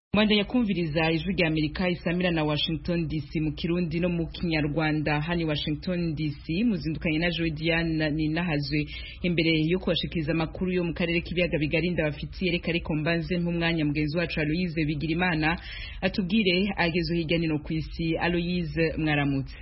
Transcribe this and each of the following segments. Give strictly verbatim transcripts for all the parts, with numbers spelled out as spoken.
Mwanda ya kumviriza ijwi rya Amerika isamira na Washington D C mu Kirundi no mu Kinyarwanda. Hani Washington D C muzindukanye na Jodiane ni nahazwe imbere yo kubashikiriza makuru yo mu karere k'ibiyaga bigari ndabafitiye reka ariko mbanze nk'umwanya mugenzi wacu Aloise Bigirimana atubwire agezo hirya nino kwisi. Aloise mwaramutse.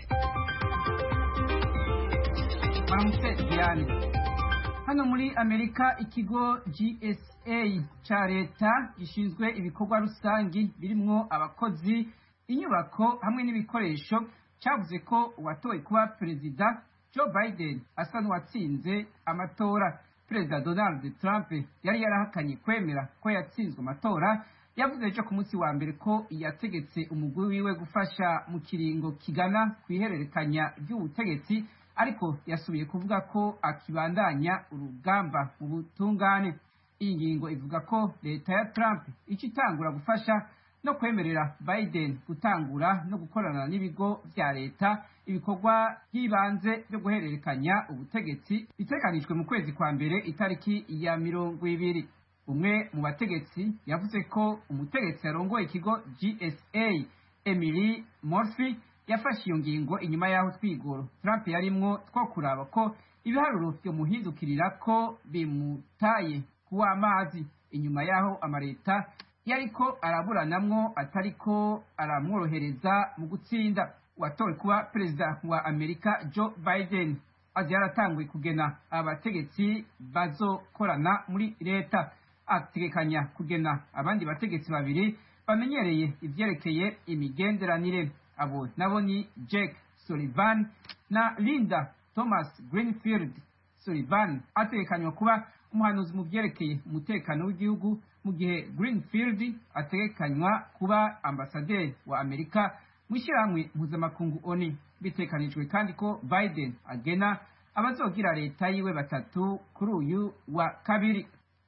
Mwaramutse Diane. Hano muri Amerika ikigo G S A cha leta gishinzwe ibikorwa rusangi birimwo abakozi inyubako hamwe n'ibikoresho cyavuze ko uwatowe kuba perezida Joe Biden asa n'uwatsinze amatora. Perezida Donald Trump yari yarahakanye kwemera ko yatsinzwe amatora, yavuze ejo ku munsi wa mbere ko yategetse umugwi wiwe gufasha mu kiringo kigana kwihererekanya ry'ubutegetsi, ariko yasubiye kuvuga ko akibandanya urugamba mu butungane. Iyi ngingo ivuga ko leta ya Trump icitangura gufasha no kwemerera Biden gutangura no gukorana n'ibigo vya leta ibikorwa by'ibanze byo guhererekanya ubutegetsi biteganijwe mu kwezi kwa mbere itariki ya mirongo ibiri. Umwe mu bategetsi yavuze ko umutegetsi yarongoye ikigo G S A Emily Murphy yafashe iyo ngingo inyuma yaho twigoro Trump yarimwo two kuraba ko ibiharuro byo muhindukirira ko bimutaye kuwa amazi, inyuma yaho amareta yariko araburanamwo atariko aramworohereza mu gutsinda. Watowe kuba perezida wa Amerika Joe Biden azi yaratanguye kugena abategetsi bazokorana muri leta, ategekanya kugena abandi bategetsi babiri bamenyereye ivyerekeye imigenderanire. Abo nabo ni Jake Sullivan na Linda Thomas Greenfield. Sullivan ategekanywa kuba umuhanuzi mu byerekeye umutekano w'igihugu, mu gihe Greenfield ategekanywa kuba ambasaderi wa Amerika mu ishyirahamwe mpuzamakungu O N U. Bitekanijwe kandi ko Biden agena abazogira leta yiwe batatu kuri uyu wa kabiri.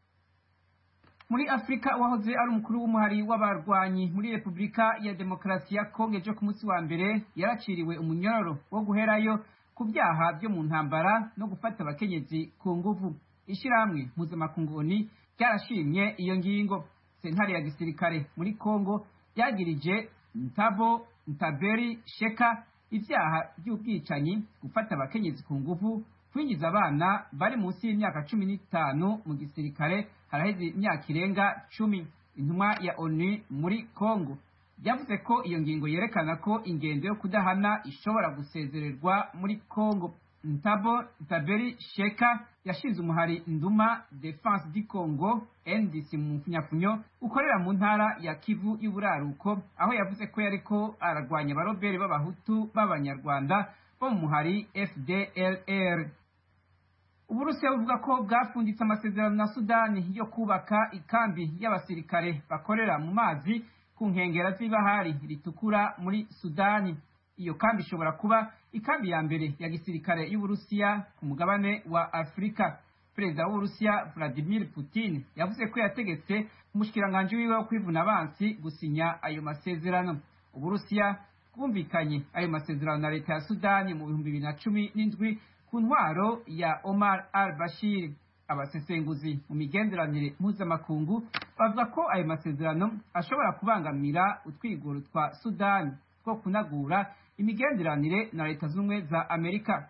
Muri Afrika, wahoze ari umukuru w'umuhari w'abarwanyi muri Republika ya Demokarasi ya Kongo ejo ku munsi wa mbere yaraciriwe umunyororo wo guherayo ku byaha byo mu ntambara no gufata abakenyezi ku nguvu. Ishyirahamwe mpuzamakungu O N U ryarashimye iyo ngingo. Sentare ya gisirikare muri Kongo yagirije Ntabo Ntaberi Sheka ibyaha by'ubwicanyi, gufata abakenyezi ku nguvu, kwinjiza abana bari munsi y'imyaka cumi n'itanu mu gisirikare haraheze imyaka irenga cumi. Intumwa ya O N U muri Kongo yavuze ko iyo ngingo yerekana ko ingendo yo kudahana ishobora gusezererwa muri Kongo. Ntabo Ntaberi Sheka yashinze umuhari Nduma Defense du Congo N D C mu mfunyafunyo ukorera mu ntara ya Kivu y'Uburaruko, aho yavuze ko yariko aragwanya abarobere b'abahutu b'abanyarwanda bo mu muhari F D L R. Uburusiya buvuga ko bwafunditse amasezerano na Sudani yo kubaka ikambi y'abasirikare bakorera mu mazi ku nkengera z'ibahari ritukura muri Sudani. Iyo kambi ishobora kuba ikambi ya mbere ya gisirikare y'Uburusiya ku mugabane wa Afrika. Perezida w'Uburusiya Vladimir Putin yavuze ko yategetse umushikiranganje wiwe wo kwivuna abansi gusinya ayo masezerano. Uburusiya bwumvikanye ayo masezerano na leta ya Sudani mu bihumbi bibiri na cumi n'indwi ku ntwaro ya Omar al-Bashir. Abasesenguzi mu migenderanire mpuzamakungu bavuga ko ayo masezerano ashobora kubangamira utwigoro twa Sudani two kunagura imigenderanire na leta z'umwe za Amerika.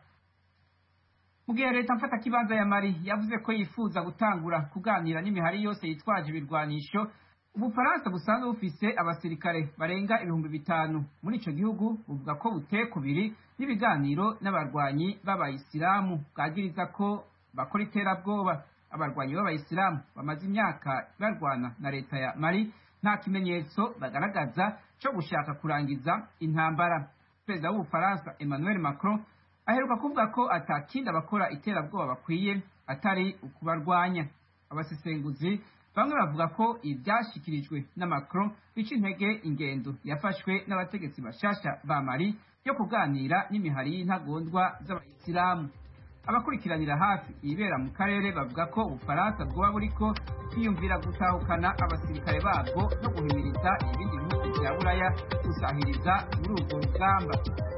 Mu gihe leta mfata kibanza ya Mali yavuze ko yifuza gutangura kuganira n'imihari yose yitwaje ibirwanisho, Ubufaransa busanzwe bufise abasirikare barenga ibihumbi bitanu muri ico gihugu buvuga ko butekubiri n'ibiganiro n'abarwanyi b'abayisilamu bwagiriza ko bakora iterabwoba. Abarwanyi b'abayisilamu bamaze imyaka barwana na leta ya Mali nta kimenyetso bagaragaza cyo gushaka kurangiza intambara. Perezida w'Ubufaransa Emmanuel Macron aheruka kuvuga ko atakindi abakora iterabwoba bakwiye atari ukubarwanya. Abasesenguzi bamwe bavuga ko ibyashikirijwe na Macron bica intege ingendo yafashwe n'abategetsi bashasha ba Mali yo kuganira n'imihari y'intagondwa z'abayisilamu. Abakurikiranira hafi ibera mu karere bavuga ko Ubufaransa bwoba buriko kwiyumvira gutahukana abasirikare babwo no guhimiriza ibindi bihugu vya Buraya gusahiriza muri urwo rugamba.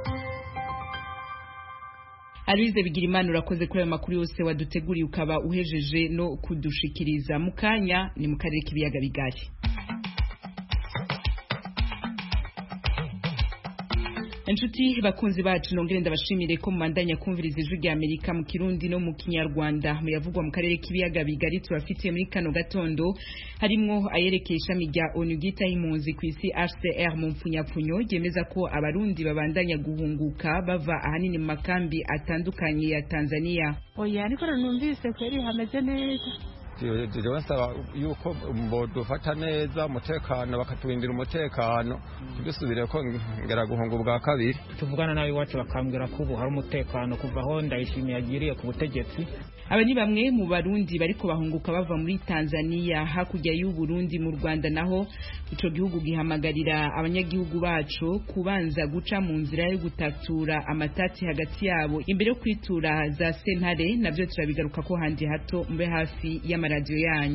Aloise Bigirimana urakoze kuri ayo makuru yose waduteguriye ukaba uhejeje no kudushikiriza. Mukanya ni mu karere k'ibiyaga bigari. Inshuti bakunzi bacu nongere ndabashimire ko mumandanya kumviriza ijwi rya Amerika mu Kirundi no mu Kinyarwanda mu yavugwa mu karere k'ibiyaga bigari turafitiye muri kano gatondo harimwo ayerekeye ishami rya O N U gita impunzi ku isi H C R mu mpfunyapfunyo ryemeza ko abarundi babandanya guhunguka bava ahanini mu makambi atandukanye ya Tanzania. Oya ariko numvise kweri hameze neza. Jewe nsaba yuko dufata neza umutekano bakatubindira umutekano tudusubire ko ngera guhunga ubwa kabiri. Tuvugana nawe iwacu bakambwira ko ubu hari umutekano kuva aho Ndayishimiye yagiriye ku butegetsi. Aba ni bamwe mu barundi bariko bahunguka bava muri Tanzania hakurya y'u Burundi mu Rwanda, naho ico gihugu gihamagarira abanyagihugu bacu kubanza guca mu nzira yo gutatura amatati hagati yabo imbere yo kwitura za sentare. Navyo turabigaruka ko handi hato mbe hafi y'amaradiyo yanyu.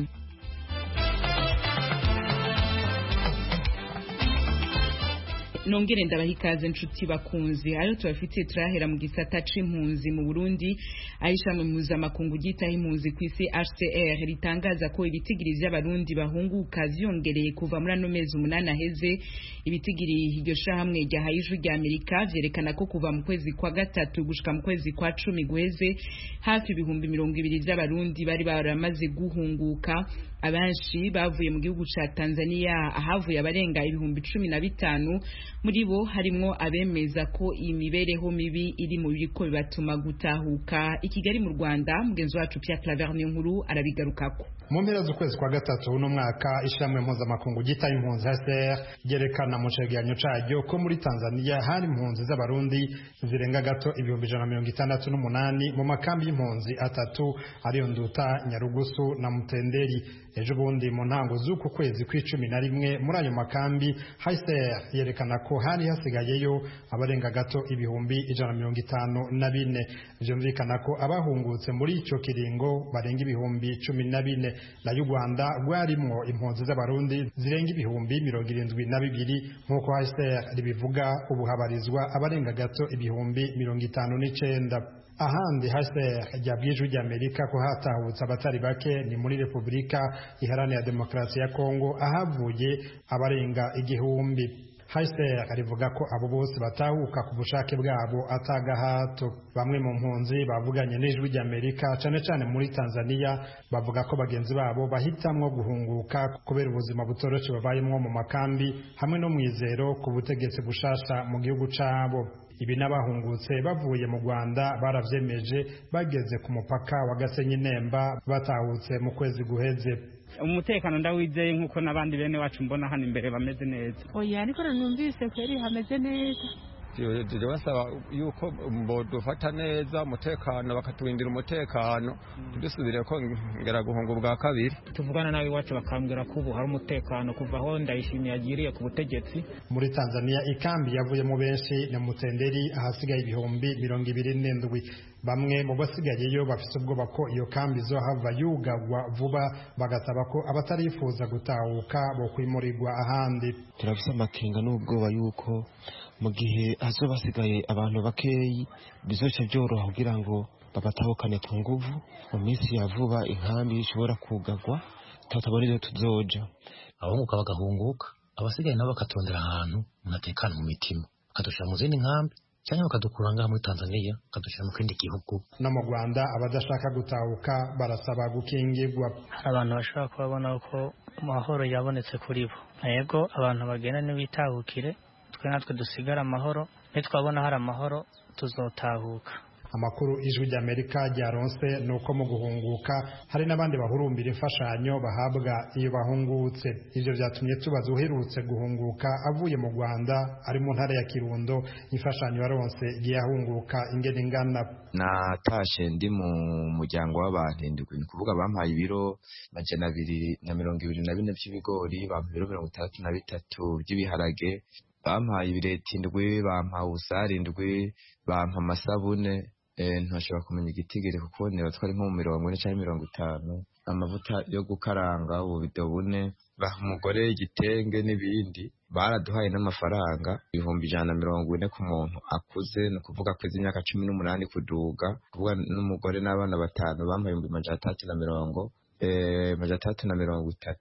Nongere ndabahikaze inshuti bakunzi ayo tubafitiye turahera mu gisata c'impunzi mu Burundi. Aisha mu mpuzamakungu gitaho impunzi ku isi H C R ritangaza ko ibitigiri vy'abarundi bahunguka vyongereye kuva muri ano mezi umunani aheze. Ibitigiri iryo shahamwe ryahaye ijwi rya Amerika vyerekana ko kuva mu kwezi kwa gatatu gushika mu kwezi kwa cumi guheze hafi ibihumbi mirongo ibiri vy'abarundi bari baramaze guhunguka. Abanshi bavuye mu gihugu ca Tanzania ahavuye abarenga ibihumbi cumi na bitanu. Muri bo harimwo abemeza ko imibereho mibi iri mu biriko bibatuma gutahuka. I Kigali mu Rwanda mugenzi wacu Pierre Claver Nkuru arabigarukako. Mu mpera z'ukwezi kwa gatatu uno mwaka ishamwe mpuzamakungu gitaye impunzi H C R ryerekana mu cegeranyo caryo ko muri Tanzania hari impunzi z'abarundi zirenga gato ibihumbi ijana na mirongo itandatu n'umunani mu makambi y'impunzi atatu ariyo Nduta, Nyarugusu na Mutenderi. Ejo bundi mu ntango z'uku kwezi kw'icumi na rimwe muri ayo makambi H C R yerekana ko hari hasigayeyo abarenga gato ibihumbi ijana na mirongo itanu na bine. Vyumvikana ko abahungutse muri ico kiringo barenga ibihumbi cumi na bine. Na y'u Rwanda rwarimwo impunzi z'abarundi zirenga ibihumbi mirongo irindwi na bibiri nk'uko H C R ribivuga. Ubu habarizwa abarenga gato ibihumbi mirongo itanu n'icenda. Ahandi H C R ryabwije ijwi rya Amerika ko hatahutse abatari bake ni muri Republika Iharanira Demokarasi ya Kongo ahavuye abarenga igihumbi. H C R rivuga ko abo bose batahuka ku bushake bwabo atagahato. Bamwe mu mpunzi bavuganye n'ijwi rya Amerika cane cane muri Tanzania bavuga ko bagenzi babo bahitamwo guhunguka kubera ubuzima butoroshe babayemwo mu makambi hamwe no mwizero ku butegetsi bushasha mu gihugu cabo. Ibi n'abahungutse bavuye mu Rwanda baravyemeje bageze ku mupaka wa Gasenyi Nemba batahutse mu kwezi guheze. Umutekano ndawizeye nkuko nabandi bene wacu mbona hano imbere bameze neza. Oya ariko numvise kweri hameze neza. Jewe nsaba yuko dufata neza umutekano bakatubindira umutekano tudusubire ko ngera guhunga ubwa kabiri. Tuvugana nawe iwacu bakambwira ko ubu hari umutekano kuva aho Ndayishimiye yagiriye ku butegetsi. Muri Tanzania ikambi yavuyemo benshi na Mutenderi ahasigaye ibihumbi mirongo ibiri n'indwi. Bamwe mu basigayeyo bafise ubwoba ko iyo kambi zohava yugagwa vuba bagasaba ko abatarifuza gutahuka bo kwimurirwa ahandi. Turafise amakenga n'ubwoba yuko mu gihe hazoba hasigaye abantu bakeyi bizoca byoroha kugira ngo babatahukane ku nguvu. Mu minsi ya vuba inkambi ishobora kugagwa tutabona iyo tuzoja. Abahunguka bagahunguka, abasigaye nabo bakatondera ahantu munatekana mu mitima bakadushira mu zindi nkambi cyangwa bakadukura ngaha muri Tanzania bakadushira mu kindi gihugu. No mu Rwanda abadashaka gutahuka barasaba gukingirwa. Abantu bashaka kubona ko amahoro yabonetse kuri bo. Yego abantu bagenda n'ibitahukire twe natwe dusigara amahoro, nitwabona hari amahoro tuzotahuka. Amakuru ijwi rya Amerika ryaronse nuko mu guhunguka hari n'abandi bahurumbira imfashanyo bahabwa iyo bahungutse. Ivyo vyatumye tubaza uherutse guhunguka avuye mu Rwanda ari mu ntara ya Kirundo imfashanyo yaronse giyahunguka ingene ingana. Natashe ndi mu muryango w'abantu indwi, ni kuvuga bampaye ibiro majana abiri na mirongo ibiri na bine by'ibigori, bampaye ibiro mirongo itandatu na bitatu by'ibiharage, bampaye ibireti indwi, bampaye ubusare indwi, bampa amasabune. Ntashobora kumenya igitigiri kuko niba twari nko mu mirongo ine cyangwa mirongo itanu. Amavuta yo gukaranga ububido bune, baha umugore igitenge n'ibindi. Baraduhaye n'amafaranga ibihumbi ijana na mirongo ine ku muntu akuze, ni ukuvuga kwezi imyaka cumi n'umunani kuduga, kuvuga n'umugore n'abana batanu bampaye ibihumbi majana atatu na mirongo eh majana atatu na mirongo itatu.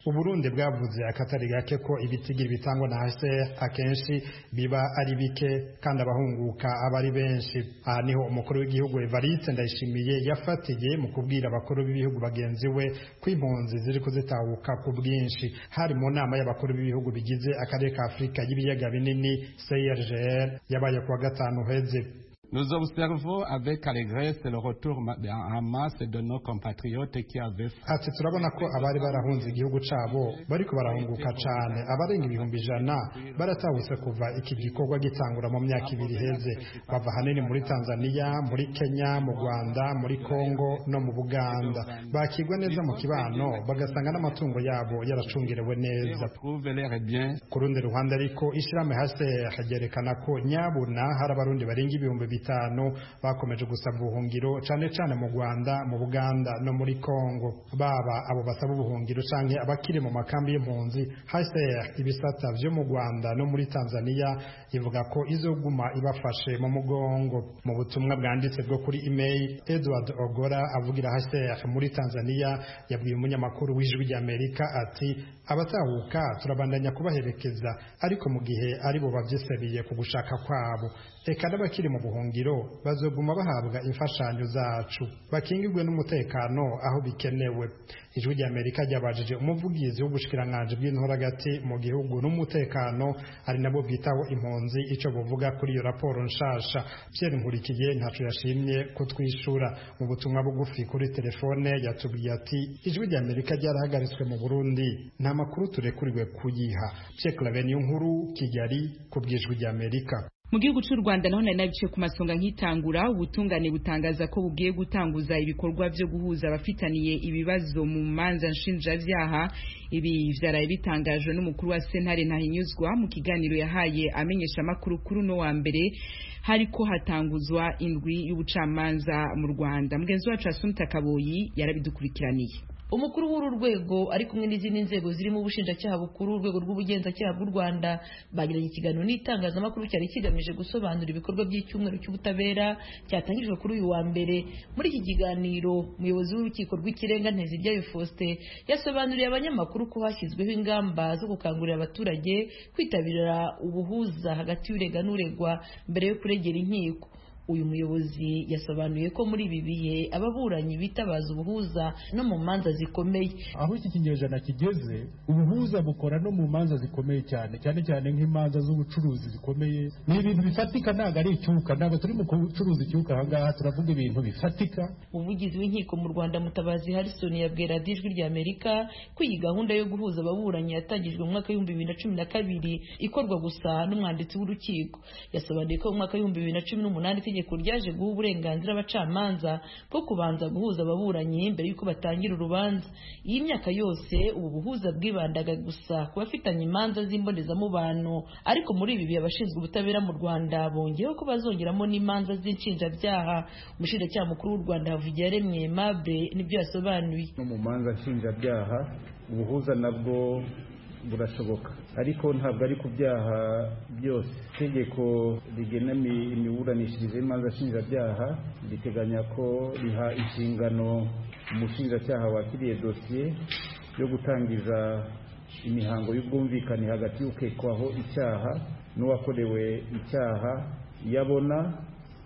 Uburundi bwavuze akatari gake ko ibitigiri bitangwa na H C R akenshi biba ari bike kandi abahunguka aba ari benshi. Aha niho umukuru w'igihugu Evariste Ndayishimiye yafatiye mu kubwira abakuru b'ibihugu bagenzi we ko impunzi ziri kuzitahuka ku bwinshi. Hari mu nama y'abakuru b'ibihugu bigize akarere ka Afurika y'ibiyaga binini C I R G R yabaye kuwa gatanu heze. Nous observons avec allégresse le retour en masse de nos compatriotes qui avaient ati turabona ko abari barahunze igihugu cabo bariko barahunguka cane abarenga ibihumbi ijana baratahutse kuva iki gikorwa gitangura mu myaka ibiri heze bava hanini muri Tanzania muri Kenya mu Rwanda muri Congo no mu Buganda bakigwa neza mu kibano bagasanga n'amatungo yabo yaracungirewe neza. Ku rundi ruhande ariko ishirahamwe H C R ryerekana ko nyabuna hari abarundi barenga ibihumbi bitanu bakomeje gusaba ubuhungiro cane cane mu Rwanda mu Buganda no muri Congo. Baba abo basaba ubuhungiro canke abakiri mu makambi y'impunzi, H C R ibisata vyo mu Rwanda no muri Tanzania ivuga ko izoguma ibafashe mu mugongo. Mu butumwa bwanditse bwo kuri email, Edward Ogora avugira H C R muri Tanzania yabwiye umunyamakuru w'Ijwi ry'Amerika ati abatahuka turabandanya kubaherekeza ariko mu gihe ari bo bavyisebiye ku gushaka kwabo. Eka n'abakiri mu buhungiro bazoguma bahabwa imfashanyo zacu bakingirwe n'umutekano aho bikenewe. Ijwi ry'Amerika ryabajije umuvugizi w'ubushikiranganje bw'intoragati mu gihugu n'umutekano ari nabo bwitaho impunzi ico buvuga kuri iyo raporo nshasha. Pierre Nkurikiye ntaco yashimye kutwishura. Mu butumwa bugufi kuri telefone yatubwiye ati Ijwi ry'Amerika ryarahagaritswe mu Burundi nta makuru turekuriwe kuyiha. Pierre Claver Nkuru, Kigali, ku bw'Ijwi ry'Amerika. Mu gihugu cy'u Rwanda naho nari nabice ku masonga nkitangura ubutungane butangaza ko bugiye gutanguza ibikorwa byo guhuza abafitaniye ibibazo mu manza nshinjavyaha. Ibi vyaraye bitangajwe n'umukuru wa Sentare Ntahinyuzwa mu kiganiro yahaye amenyesha makuru kuri no wa mbere hariko hatanguzwa indwi y'ubucamanza mu Rwanda. Mugenzi wacu Asumta Kaboyi yarabidukurikiraniye. Umukuru w'uru rwego ari kumwe n'izindi nzego zirimo ubushinjacyaha bukuru, urwego rw'ubugenzacyaha bw'u Rwanda bagiranye ikiganiro n'itangazamakuru cyari kigamije gusobanura ibikorwa by'icyumweru cy'ubutabera cyatangijwe kuri uyu wa mbere. Muri iki kiganiro umuyobozi w'urukiko rw'ikirenga Nteziryayo Faustin yasobanuriye abanyamakuru ko hashyizweho ingamba zo gukangurira abaturage kwitabira ubuhuza hagati y'urega n'uregwa mbere yo kuregera inkiko. Uyu muyobozi yasobanuye ko muri ibi bihe ababuranyi bitabaza ubuhuza no mu manza zikomeye. Aho iki kinyejana kigeze ubuhuza bukora no mu manza zikomeye cyane cyane cyane nk'imanza z'ubucuruzi zikomeye. Ni ibintu bifatika, ntabwo ari icyuka, ntabwo turi mu kucuruza icyuka ahangaha, turavuga ibintu bifatika. Umuvugizi w'inkiko mu Rwanda Mutabazi Harrison yabwira Ijwi ry'Amerika ko iyi gahunda yo guhuza ababuranyi yatangijwe mu mwaka w'ibihumbi bibiri na cumi na kabiri ikorwa gusa n'umwanditsi w'urukiko. Yasobanuye ko mu mwaka w'ibihumbi bibiri na cumi n'umunani itegeko ryaje guha uburenganzira abacamanza bwo kubanza guhuza ababuranyi mbere y'uko batangira urubanza. Iyi myaka yose ubu buhuza bwibandaga gusa ku bafitanye imanza z'imbonezamubano, ariko muri ibi bihe abashinzwe ubutabera mu Rwanda bongeyeho ko bazongeramo n'imanza z'inshinjabyaha. Umushinjacyaha mukuru w'u Rwanda Havugiyaremye Aimable nibyo yasobanuye. No mu manza nshinjabyaha ubuhuza nabwo burashoboka, ariko ntabwo ari ku byaha byose. Itegeko rigena imiburanishirize y'imanza nshinjabyaha riteganya ko riha inshingano umushinjacyaha wakiriye dosiye yo gutangiza imihango y'ubwumvikane hagati y'ukekwaho icyaha n'uwakorewe icyaha iyo abona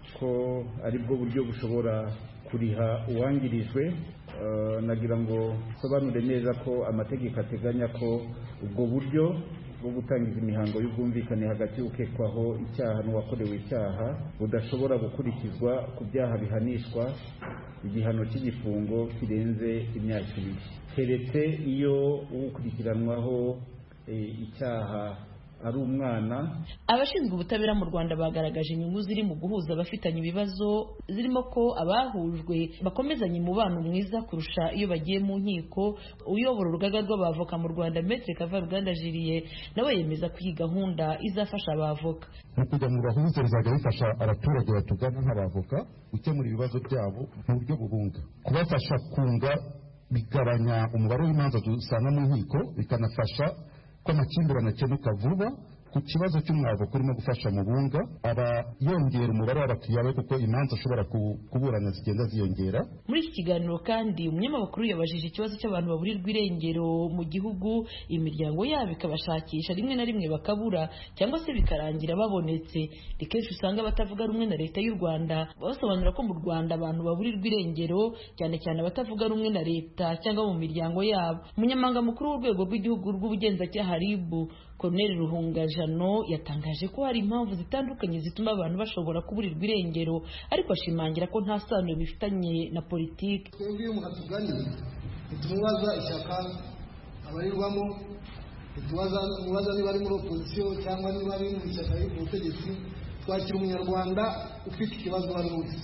ko ari bwo buryo bushobora kuriha uwangirijwe. Uh, nagira ngo sobanure neza ko amategeko ateganya ko ubwo buryo bwo gutangiza imihango y'ubwumvikane hagati y'ukekwaho icyaha n'uwakorewe icyaha budashobora gukurikizwa ku byaha bihanishwa igihano cy'igifungo kirenze imyaka ibiri, keretse iyo ukurikiranwaho e, icyaha ari umwana. Abashinzwe ubutabera mu Rwanda bagaragaje inyungu ziri mu guhuza abafitanye ibibazo, zirimo ko abahujwe bakomezanya umubano mwiza kurusha iyo bagiye mu nkiko. Uyobora urugaga rw'abavoka mu Rwanda Maître Kavaruganda Julien nawe yemeza ko iyi gahunda izafasha abavoka. Mu kujya mu bahuza bizajya bifasha abaturage batugana nk'abavoka gukemura ibibazo byabo mu buryo bubunga, kubafasha kunga bigabanya umubare w'imanza dusanga mu nkiko, bikanafasha ko amakimbirane akemuka vuba ku kibazo cy'umwavoka urimo gufasha mu bunga aba yongera umubare w'abakiriya be kuko imanza ashobora kuburana zigenda ziyongera. Muri iki kiganiro kandi umunyamakuru yabajije ikibazo cy'abantu baburirwa irengero mu gihugu, imiryango yabo ikabashakisha rimwe na rimwe bakabura cyangwa se bikarangira babonetse. Ni kenshi usanga batavuga rumwe na leta y'u Rwanda basobanura ko mu Rwanda abantu baburirwa irengero cyane cyane abatavuga rumwe na leta cyangwa mu miryango yabo. Umunyamabanga mukuru w'urwego rw'igihugu rw'ubugenzacyaha R I B Colonel Ruhungajano yatangaje ko hari impamvu zitandukanye zituma abantu bashobora kuburirwa irengero, ariko ashimangira ko nta sano bifitanye na politiki. Twebwe iyo umuntu atuganye ntitumubaza ishyaka abarirwamo, ntitumubaza niba ari muri opozisiyo cyangwa niba ari mu ishyaka y'ubutegetsi. Twakira umunyarwanda ufite ikibazo bari bufite.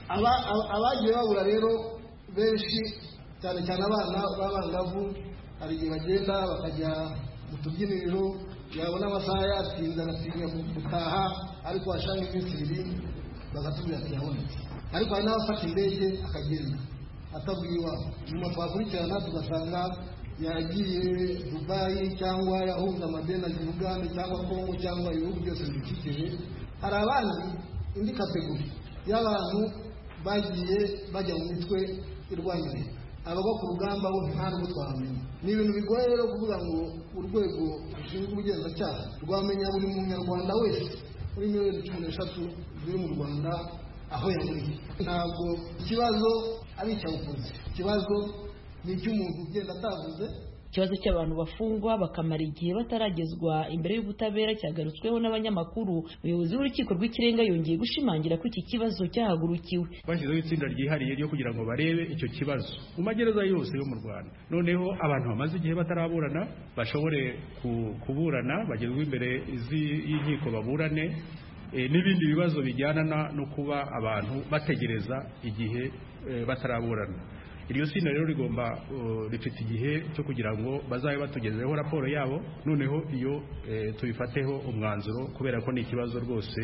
Abagiye babura rero benshi cyane cyane abana b'abangavu hari igihe bagenda bakajya mu tubyiniro, yabona amasaha yatinze agatinya gutaha, ariko washanga iminsi ibiri bagatubwira ati yabonetse. Ariko hari n'abafata indege akagenda atabwiye iwabo, nyuma twakurikirana tugasanga yagiye Dubai cyangwa yahunze amadeni aje Uganda cyangwa Kongo cyangwa ibihugu byose bidukikije. Hari abandi indi kategori y'abantu bagiye bajya mu mitwe irwanya abagwa ku rugamba bo nta n'ubwo twamenya. Ni ibintu bigoye rero kuvuga ngo urwego rushinzwe ubugenzacyaha rwamenya buri munyarwanda wese muri miliyoni cumi n'eshatu ziri mu Rwanda aho yamuriye. Ntabwo ikibazo ari icy'abapolisi, ikibazo ni icy'umuntu ugenda atavuze. Ikibazo cy'abantu bafungwa bakamara igihe bataragezwa imbere y'ubutabera cyagarutsweho n'abanyamakuru. Umuyobozi w'urukiko rw'ikirenga yongeye gushimangira ko iki kibazo cyahagurukiwe. Bashyizeho itsinda ryihariye ryo kugira ngo barebe icyo kibazo mu magereza yose yo mu Rwanda. Noneho abantu bamaze igihe bataraburana bashobore kuburana, bagezwe imbere y'inkiko baburane, n'ibindi bibazo bijyana no kuba abantu bategereza igihe bataraburana. Iryo sina rero rigomba rifite igihe cyo kugira ngo bazabe batugezeho raporo yabo, noneho iyo tubifateho umwanzuro, kubera ko ni ikibazo rwose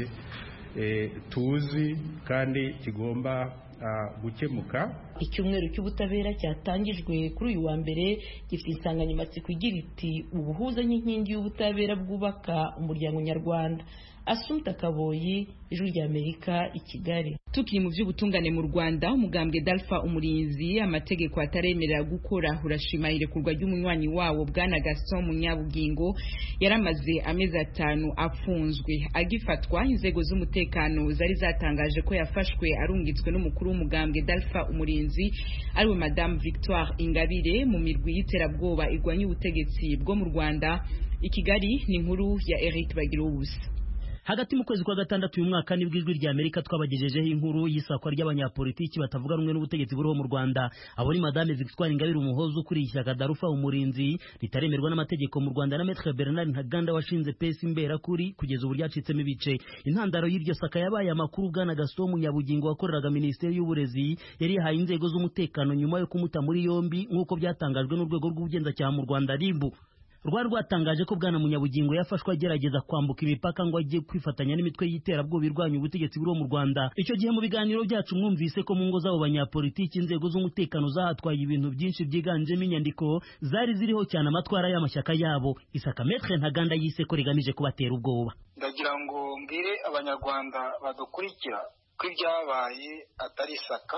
tuzi kandi kigomba gukemuka. Icyumweru cy'ubutabera cyatangijwe kuri uyu wa mbere gifite insanganyamatsiko igira iti ubuhuza n'inkingi y'ubutabera bwubaka umuryango nyarwanda. Asumta Kaboyi, Ijwi ry'Amerika, i Kigali. Tukiri mu by'ubutungane mu Rwanda, umugambwe Dalfa Umurinzi amategeko ataremerera gukora urashima irekurwa ry'umunywanyi wawo Bwana Gaston Munyabugingo yaramaze amezi atanu afunzwe. Agifatwa, inzego z'umutekano zari zatangaje ko yafashwe arungitswe n'umukuru w'umugambwe Dalfa Umurinzi ariwe Madame Victoire Ingabire mu mirwi y'iterabwoba igwanya ubutegetsi bwo mu Rwanda. I Kigali ni inkuru ya Eric Bagirubusa. Hagati mu kwezi kwa gatandatu uyu mwaka nibwo Ijwi ry'Amerika twabagejejeho inkuru y'isakwa ry'abanyapolitiki batavuga rumwe n'ubutegetsi buriho mu Rwanda. Abo ni Madame Victoire Ingabire umuhozo ukuriye ishyaka Dalfa Umurinzi ritaremerwa n'amategeko mu Rwanda na Maître Bernard Ntaganda washinze P S Imberakuri kugeza ubu ryacitsemo ibice. Intandaro y'iryo saka yabaye amakuru Bwana Gaston Munyabugingo wakoreraga Minisiteri y'Uburezi yari yahaye inzego z'umutekano nyuma yo kumuta muri yombi nk'uko byatangajwe n'urwego rw'ubugenzacyaha mu Rwanda R I B. Rwari rwatangaje ko Bwana Munyabugingo yafashwe agerageza kwambuka imipaka ngo ajye kwifatanya n'imitwe y'iterabwoba irwanya ubutegetsi buriho mu Rwanda. Icyo gihe mu biganiro byacu mwumvise ko mu ngo z'abo banyapolitiki inzego z'umutekano zahatwaye ibintu byinshi byiganjemo inyandiko zari ziriho cyane amatwara y'amashyaka yabo. Isaka Maître Ntaganda yise ko rigamije kubatera ubwoba. Ndagira ngo mbwire abanyarwanda badukurikira ko ibyabaye atari isaka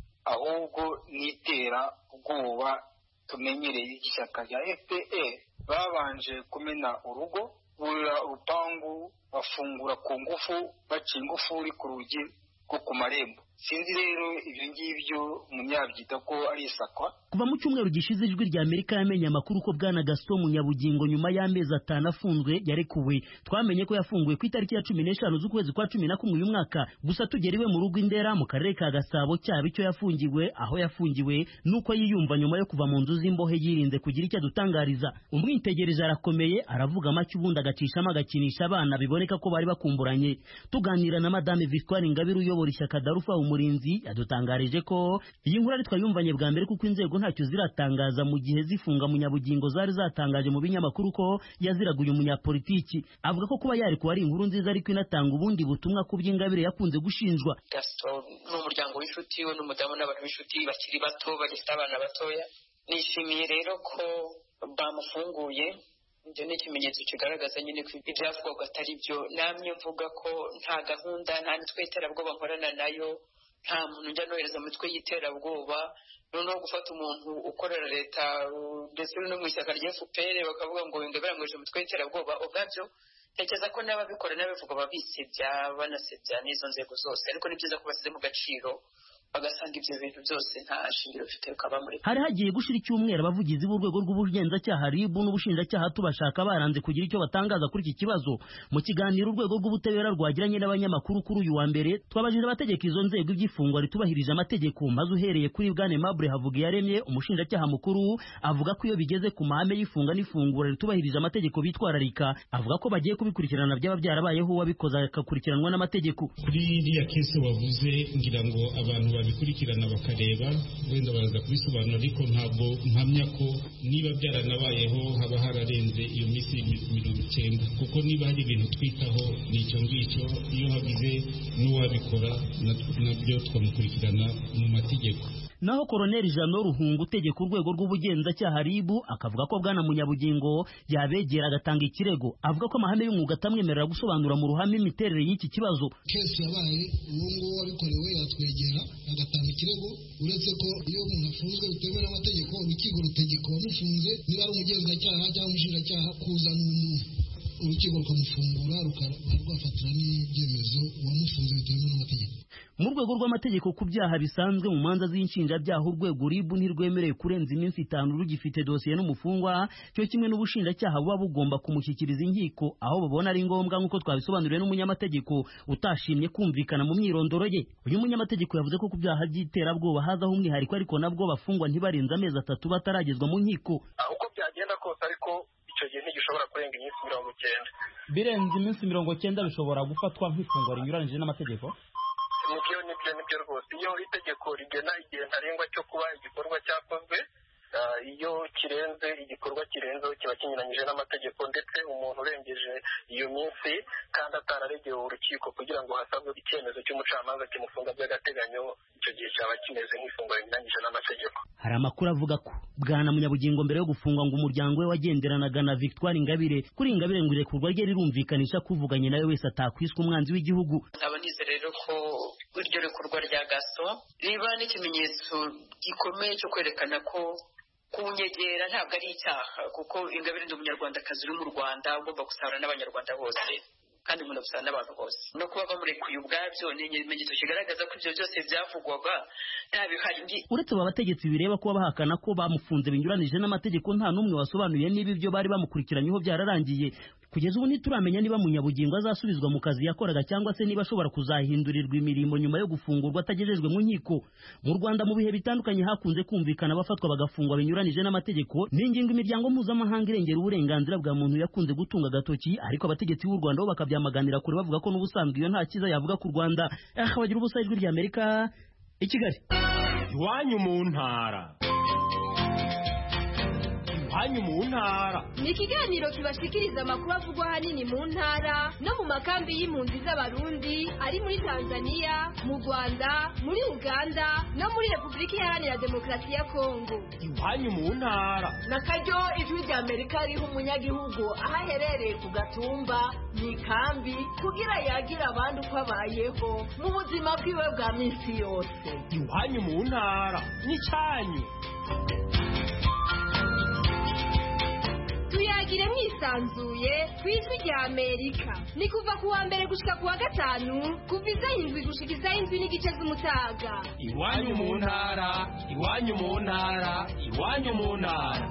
ahubwo nitera ubwoba tumenyereye ishyaka rya F P R. Babanje kumena urugo, burira urupangu, bafungura ku ngufu, baca ingufuri ku rugi rwo ku marembo. Sinzi rero ibyo ngibyo munyabyita ko ari isakwa. Kuva mu cyumweru gishize Ijwi ry'Amerika yamenye amakuru ko Bwana Gaston Munyabugingo nyuma y'amezi atanu afunzwe yarekuwe. Twamenye ko yafunguwe ku itariki ya cumi n'eshanu z'ukwezi kwa cumi na kumwe uyu mwaka. Gusa tugeriwe mu rugo Indera mu karere ka Gasabo cyaba icyo yafungiwe, aho yafungiwe nuko yiyumva nyuma yo kuva mu nzu z'imbohe yirinze kugira icyo adutangariza. Umwitegereje arakomeye, aravuga make ubundi agacishamo agakinisha abana biboneka ko bari bakumburanye. Tuganira na Madame Victoire Ingabire uyobora ishyaka Dalfa Umurinzi yadutangarije ko iyi nkuru ari twayumvanye bwa mbere kuko inzego ntacyo ziratangaza mu gihe zifunga Munyabugingo zari zatangaje mu binyamakuru ko yaziraguye umunyapolitiki. Avuga ko kuba yari kuba ari inkuru nziza ariko inatanga ubundi butumwa ku by'Ingabire yakunze gushinjwa. Gaston n'umuryango w'inshuti we n'umudamu n'abantu b'inshuti bakiri bato bagifite abana batoya. Nishimiye rero ko bamufunguye ibyo ni ikimenyetso kigaragaza nyine ko ibyavugwaga atari byo. Namwe mvuga ko nta gahunda nta mitwe y'iterabwoba nkorana nayo, nta muntu njya nohereza mu mitwe y'iterabwoba. Noneho gufata umuntu ukorera leta ndetse no mu ishyaka rya F P R bakavuga ngo Ingabire amweje mu mitwe y'iterabwoba, ubwabyo ntekereza ko n'ababikora n'abavuga babisebya banasebya n'izo nzego zose, ariko ni byiza ko basize mu gaciro bagasanga ibyo bintu byose nta shingiro bifite ukaba muri. Hari hagiye gushira icyumweru abavugizi b'urwego rw'ubugenzacyaha R I B n'ubushinjacyaha tubashaka baranze kugira icyo batangaza kuri iki kibazo. Mu kiganiro urwego rw'ubutabera rwagiranye n'abanyamakuru kuri uyu wa mbere, twabajije abategeka izo nzego iby'ifungwa ritubahirije amategeko, maze uhereye kuri Bwana Aimable Havugiyaremye umushinjacyaha mukuru avuga ko iyo bigeze ku mahame y'ifunga n'ifungura ritubahirije amategeko bitwararika, avuga ko bagiye kubikurikirana byaba byarabayeho wabikoze akakurikiranwa n'amategeko. Kuri iriya kese wavuze ngira ngo abantu bikurikirana bakareba wenda baraza kubisobanura, ariko ntabwo mpamya ko niba byaranabayeho haba hararenze iyo minsi mirongo icyenda, kuko niba hari ibintu twitaho n'icyo ngicyo, iyo hagize n'uwabikora nabyo twamukurikirana mu mategeko. Naho Koloneli Jean Ruhunga utegeka urwego rw'ubugenzacyaha R I B akavuga ko Bwana Munyabugingo yabegera agatanga ikirego, avuga ko amahame y'umwuga atamwemerera gusobanura mu ruhame imiterere y'iki kibazo. Kesi yabaye uwo nguwo wabikorewe yatwegera agatanga ikirego, uretse ko iyo umuntu afunzwe bitemewe n'amategeko urukiko rutegeka uwamufunze niba ari umugenzacyaha cyangwa umushinjacyaha kuzana umuntu, urukiko rukamufungura rwafatira n'ibyemezo uwamufunze bitemewe n'amategeko. Mu rwego rw'amategeko ku byaha bisanzwe mu manza z'inshinjabyaha urwego R I B ntirwemerewe kurenza iminsi itanu rugifite dosiye n'umufungwa, cyo kimwe n'ubushinjacyaha buba bugomba kumushyikiriza inkiko aho babona ari ngombwa, nk'uko twabisobanuriwe n'umunyamategeko utashimye kumvikana mu myirondoro ye. Uyu munyamategeko yavuze ko ku byaha by'iterabwoba hazaho umwihariko, ariko nabwo bafungwa ntibarenze amezi atatu bataragezwa mu nkiko. Uko byagenda kose ariko icyo gihe ntigishobora kurenga iminsi mirongo icyenda. Birenze iminsi mirongo icyenda bishobora gufatwa nk'ifungwa rinyuranyije n'amategeko. Nibyo nibyo nibyo rwose, iyo itegeko rigena igihe ntarengwa cyo kuba igikorwa cyakozwe, iyo kirenze igikorwa kirenzeho kiba kinyuranyije n'amategeko, ndetse umuntu urengeje iyo minsi kandi atararegewe urukiko kugira ngo hasabwe icyemezo cy'umucamanza kimufunga by'agateganyo, icyo gihe cyaba kimeze nk'ifungwa rinyuranyije n'amategeko. Hari amakuru avuga ko Bwana Munyabugingo mbere yo gufungwa ngo umuryango we wagenderanaga na Victoire Ingabire. Kuri Ingabire ngo irekurwa rye rirumvikanisha kuvuganye nawe wese atakwiswe umwanzi w'igihugu. Nkaba nizera rero ko iryo rekurwa rya Gaston riba n'ikimenyetso gikomeye cyo kwerekana ko kunyegera ntabwo ari icyaha, kuko Ingabire ndi umunyarwandakazi uri mu Rwanda ugomba gusabana n'abanyarwanda bose kandi umuntu gusabana n'abantu bose, no kuba bamurekuye ubwabyo ni ikimenyetso kigaragaza ko ibyo byose byavugwaga nta bihari. Uretse aba bategetsi bireba kuba bahakana ko bamufunze binyuranije n'amategeko, nta n'umwe wasobanuye niba ibyo bari bamukurikiranyeho byararangiye. Kugeza ubu ntituramenya niba Munyabugingo azasubizwa mu kazi yakoraga cyangwa se niba ashobora kuzahindurirwa imirimo nyuma yo gufungurwa atagejejwe mu nkiko. Mu Rwanda mu bihe bitandukanye hakunze kumvikana abafatwa bagafungwa binyuranije n'amategeko, n'ingingo imiryango mpuzamahanga irengera uburenganzira bwa muntu yakunze gutunga agatoki, ariko abategetsi b'u Rwanda bo bakabyamaganira kure bavuga ko n'ubusanzwe iyo nta kiza yavuga ku Rwanda. Ah, bagira ubusa ijwi rya Amerika i Kigali. Iwanyu mu ntara. Iwanyu mu ntara ni ikiganiro kibashikiriza amakuru avugwa ahanini mu ntara no mu makambi y'impunzi z'abarundi ari muri Tanzania, mu Rwanda, muri Uganda no muri Repubulika Iharanira Demokarasi ya Kongo. Iwanyu mu ntara nakaryo ijwi rya Amerika riha umunyagihugu aho aherereye ku gatumba mu ikambi kugira yagira abandi uko abayeho mu buzima bwiwe bwa minsi yose. Iwanyu mu ntara n'icyanyu. Tuyagire mwisanzuye ku ijwi rya Amerika. Ni kuva ku wa mbere gushika ku wa gatanu kuva isaha indwi gushika isaha indwi n'igice z'umutaga. Iwanyu mu ntara, iwanyu mu ntara, iwanyu mu ntara.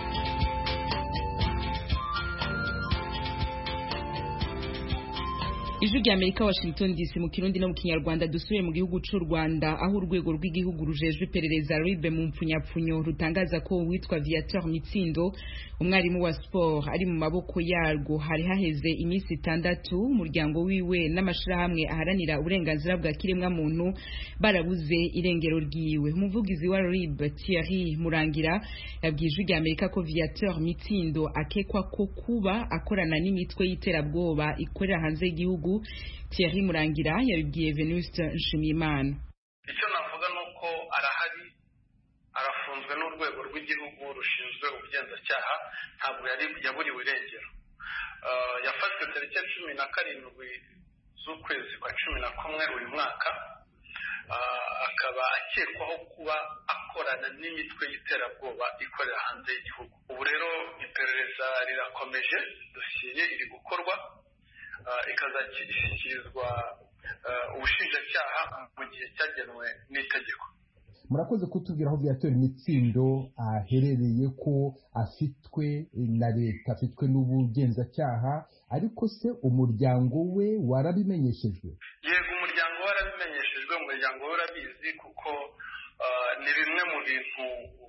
Ijwi rya Amerika, Washington D C, mu Kirundi no mu Kinyarwanda. Dusuye mu gihugu cy'u Rwanda aho urwego rw'igihugu rujejwe iperereza R I B mu mpfunyapfunyo rutangaza ko uwitwa Viateur Mitsindo, umwarimu wa sport, ari mu maboko yarwo. Hari haheze iminsi itandatu umuryango wiwe n'amashirahamwe aharanira uburenganzira bwa kiremwa muntu barabuze irengero ryiwe. Umuvugizi wa R I B Thierry Murangira yabwiye Ijwi rya Amerika ko Viateur Mitsindo akekwa ko kuba akorana n'imitwe y'iterabwoba ikorera hanze y'igihugu. Thierry Murangira yabibwiye Venuste Nshimiyimana. Icyo navuga nuko arahari, arafunzwe n'urwego rw'igihugu rushinzwe ubugenzacyaha ntabwo yari yaburiwe irengero. Yafashwe tariki ya cumi na karindwi z'ukwezi kwa cumi na kumwe uyu mwaka, akaba akekwaho kuba akorana n'imitwe y'iterabwoba ikorera hanze y'igihugu. Ubu rero iperereza rirakomeje, dosiye iri gukorwa, ikazashyikirizwa ubushinjacyaha mu gihe cyagenwe n'itegeko. Murakoze kutubwira aho Viateur Mitsindo aherereye, ko afitwe na leta, afitwe n'ubugenzacyaha, ariko se umuryango we warabimenyeshejwe? Yego, umuryango we warabimenyeshejwe, umuryango we urabizi, kuko ni bimwe mu bintu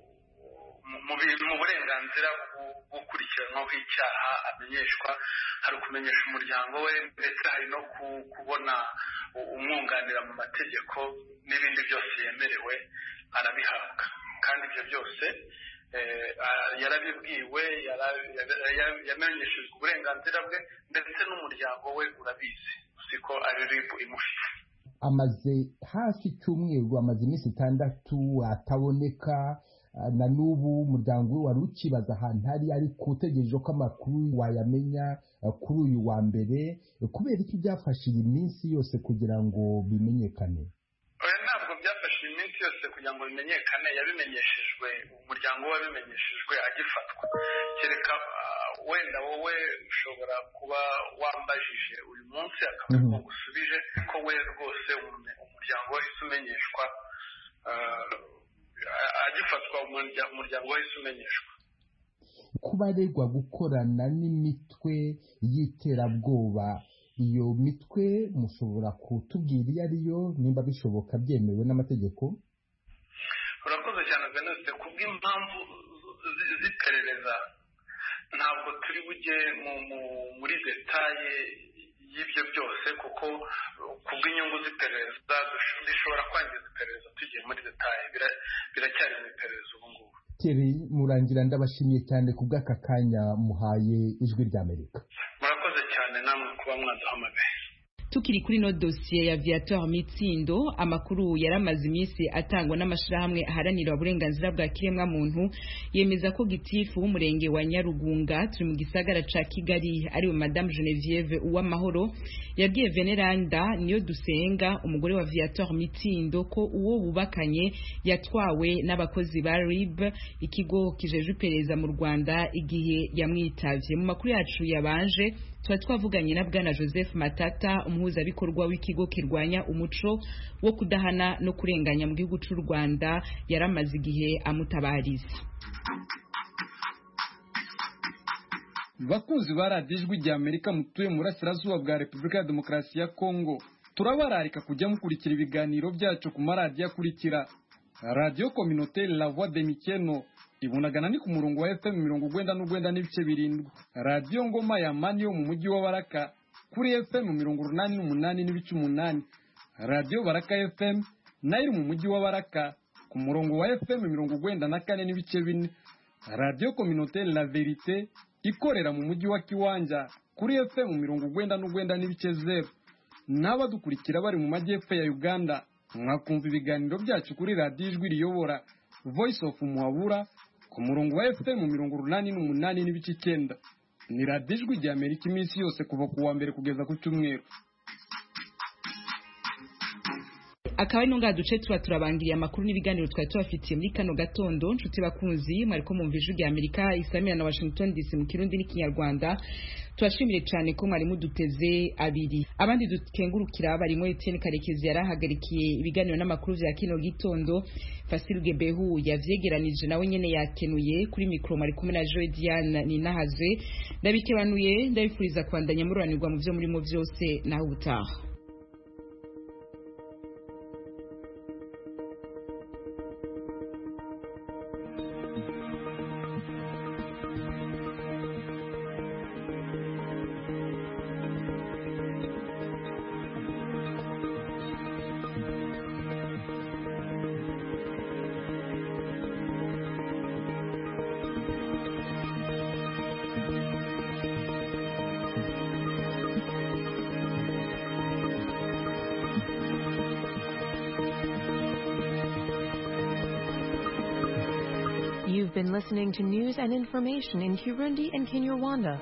mu burenganzira bwo gukurikiranwaho icyaha amenyeshwa. Hari ukumenyesha umuryango we, ndetse hari no kubona umwunganira mu mategeko, n'ibindi byose yemerewe arabihabwa. kandi ibyo byose yarabibwiwe, yamenyeshejwe uburenganzira bwe, ndetse n'umuryango we urabizi, siko ari ribu imufite. Amaze hafi icyumweru, amaze iminsi itandatu ataboneka, na n'ubu umuryango we wari ukibaza ahantu hari, ariko utegereje ko amakuru wayamenya kuri uyu wa mbere. Kubera iki byafashe iyi minsi yose kugira ngo bimenyekane? Ntabwo byafashe iminsi yose kugira ngo bimenyekane, yabimenyeshejwe, umuryango we wabimenyeshejwe agifatwa. Kereka wenda wowe ushobora kuba wambajije uyu munsi akaba ariko gusubije ko we rwose umuryango wahise umenyeshwa, agifatwa umuryango wahise umenyeshwa. Kuba aregwa gukorana n'imitwe y'iterabwoba, iyo mitwe mushobora kutubwira iyo ariyo, nimba bishoboka byemewe n'amategeko? Urakoze cyane Venuste, kubw'impamvu z'iperereza ntabwo turi bujye muri detaye y'ibyo byose, kuko kubw'inyungu z'iperereza zishobora kwangiza iperereza tugiye muri detaye, biracyari mu iperereza ubu ngubu. Thierry Murangira, ndabashimiye cyane ku bw'aka kanya muhaye Ijwi ry'Amerika. Murakoze cyane namwe kuba mwaduhamagaye. Tukiri kuri no dossier ya Viateur Mitsindo, amakuru yaramaze iminsi atangwa n'amashirahamwe aharanira uburenganzira bwa kiremwa muntu yemeza ko gitifu w'umurenge wa Nyarugunga turi mu gisagara ca Kigali ari we Madame Genevieve Uwamahoro yabwiye Veneranda niyo dusenga umugore wa Viateur Mitsindo ko uwo bubakanye yatwawe n'abakozi ba R I B, ikigo kijeje iperereza mu Rwanda, igihe yamwitavye. Mu makuru yacu yabanje tuba twavuganye na Bwana Joseph Matata, umuhuzabikorwa w'ikigo kirwanya umuco wo kudahana no kurenganya mu gihugu cy'u Rwanda, yaramaze igihe amutabariza. Bakunzi ba radiyo Ijwi ry'Amerika mutuye mu burasirazuba bwa Repubulika ya Demokarasi ya Kongo, turabararika kujya mukurikira ibiganiro byacu ku maradiyo akurikira: Radio Communautaire La Voix de Mikeno ibunagana ni ku murongo wa F M mirongo urwenda n'urwenda n'ibice birindwi, Radio Ngoma ya Mani yo mu mujyi wa Baraka kuri F M mirongo urunani n'umunani n'ibice umunani, Radio Baraka F M nayo mu mujyi wa Baraka ku murongo wa F M mirongo urwenda na kane n'ibice bine, Radio Communautaire La Verite ikorera mu mujyi wa Kiwanja kuri F M mirongo urwenda n'urwenda n'ibice zero. N'abadukurikira bari mu majyepfo ya Uganda mwakumva ibiganiro byacu kuri Radio Ijwi riyobora Voice of Muhabura ku murongo wa F M mirongo urunani n'umunani n'ibice icyenda. Ni Radio Ijwi ry'Amerika iminsi yose kuva ku wa mbere kugeza ku cyumweru. Akaba ino ngaduce tuba turabangiriye amakuru n'ibiganiro twari tubafitiye muri kano gatondo. Nshuti bakunzi, mwariko mumva Ijwi ry'Amerika isamira na Washington D C mu Kirundi n'Ikinyarwanda. Tubashimire cyane ko mwari muduteze abiri. Abandi dukengurukira barimo Etienne Karekezi yarahagarikiye ibiganiro n'amakuru vya kino gitondo. Fasil Gebehu yavyegeranije nawe nyene yakenuye. Kuri micro mari kumwe na Joy Diane Ninahazwe. Ndabikebanuye, ndabifuriza kwandanya mururanirwa mu byo muri mu byose naho ubutaha. been listening to news and information in Kirundi and Kinyarwanda